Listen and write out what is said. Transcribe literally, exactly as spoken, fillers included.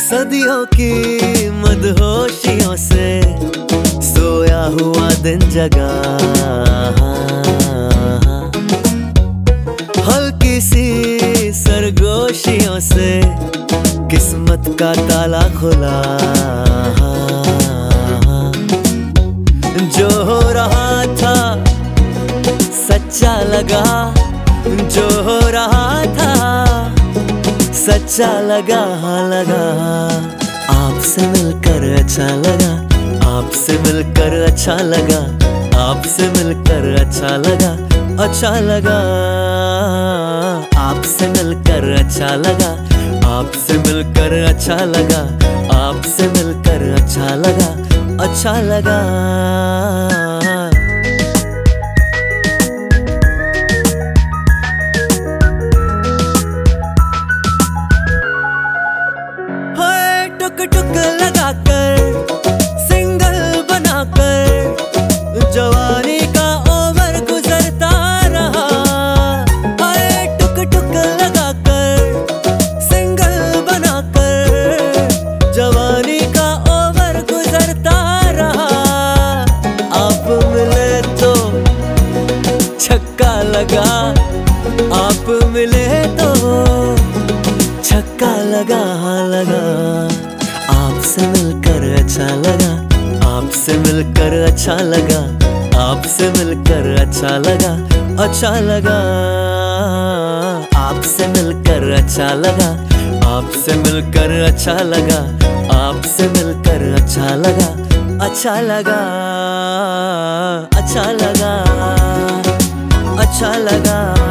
सदियों की मदहोशियों से सोया हुआ दिन जगा, हल्की सी सरगोशियों से किस्मत का ताला खुला। जो हो रहा था सच्चा लगा, जो हो रहा था सच्चा लगा लगा। आपसे मिलकर अच्छा लगा, आपसे मिलकर अच्छा लगा, आपसे मिलकर अच्छा लगा, अच्छा लगा। आपसे मिलकर अच्छा लगा, आपसे मिलकर अच्छा लगा, आपसे मिलकर अच्छा लगा, अच्छा लगा। टुक टुक लगाकर सिंगल बनाकर जवानी का ओवर गुजरता रहा। हाय टुक टुक लगाकर सिंगल बनाकर जवानी का ओवर गुजरता रहा। आप मिले तो छक्का लगा, आप मिले तो छक्का लगा लगा। आपसे मिलकर अच्छा लगा, आपसे मिलकर अच्छा लगा, आपसे मिलकर अच्छा लगा, अच्छा लगा। आपसे मिलकर अच्छा लगा, आपसे मिलकर अच्छा लगा, आपसे मिलकर अच्छा लगा, अच्छा लगा, अच्छा लगा, अच्छा लगा।